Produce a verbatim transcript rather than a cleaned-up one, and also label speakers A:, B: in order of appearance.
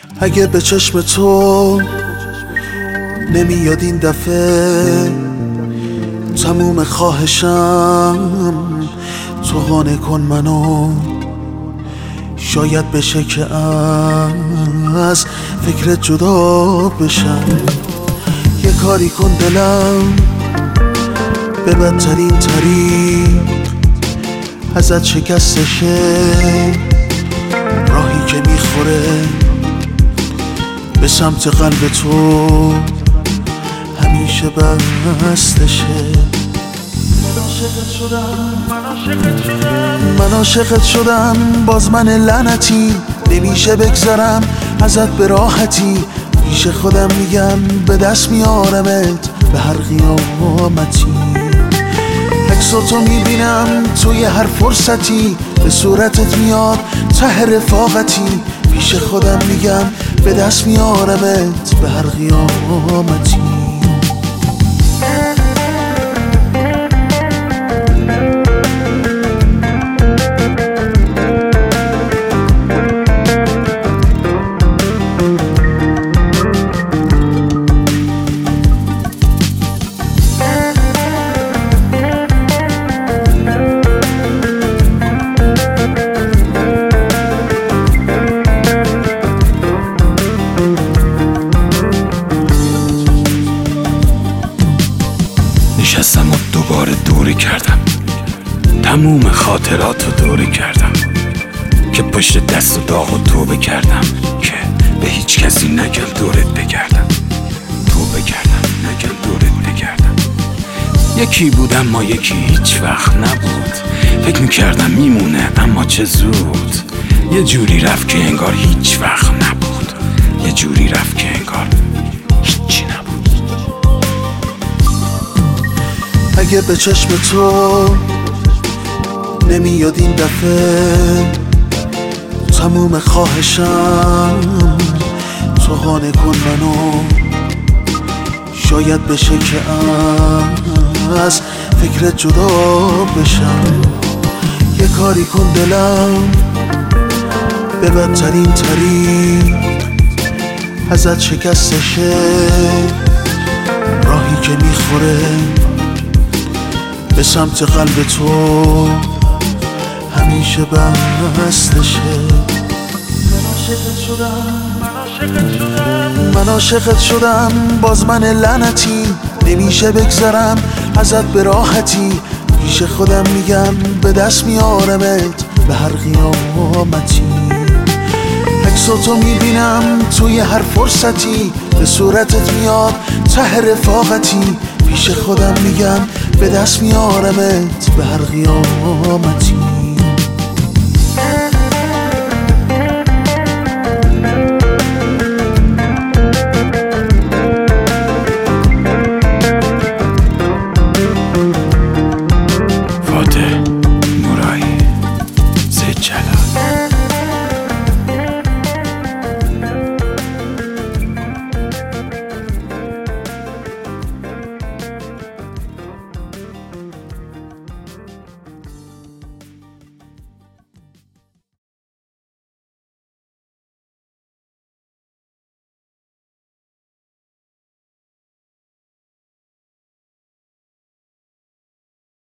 A: اگه به چشم تو نمیاد این دفعه، تموم خواهشم تو قانع کن منو. شاید بشه که از فکرت جدا بشم. یه کاری کن دلم به بدترین طریق ازت شکستشه، راهی که میخوره به سمت قلب تو همیشه بستشه. من عاشقت شدم، باز من لعنتی نمیشه بگذرم ازت به راحتی. پیش خودم میگم به دست میارمت به هر قیامتی. عکساتو میبینم توی هر فرصتی، به صورتت میاد ته رفاقتی. پیش خودم میگم به دست میارمت به هر قیامتی.
B: نشستم و دوباره دوره کردم، تموم خاطراتو دوره کردم که پشت دست و داغ و توبه کردم که به هیچ کسی نگم دورت بگردم. توبه کردم نگم دورت بگردم. یکی بودم ما یکی هیچ وقت نبود. فکر میکردم میمونه اما چه زود. یه جوری رفت که انگار هیچ وقت نبود. یه جوری رفت که انگار هیچی نبود.
A: اگه به چشم تو نمیاد این دفعه، تموم خواهشم تو قانع کن منو. شاید بشه که از فکرت جدا بشم. یه کاری کن دلم به بدترین طریق ازت شکستشه، راهی که میخوره به سمت قلب تو همیشه بستشه. من عاشقت شدم، باز من لعنتی نمیشه بگذرم ازت به راحتی. پیش خودم میگم به دست میارمت به هر قیامتی. عکساتو میبینم توی هر فرصتی، به صورتت میاد ته رفاقتی. پیش خودم میگم به دست میارمت به هر قیامتی.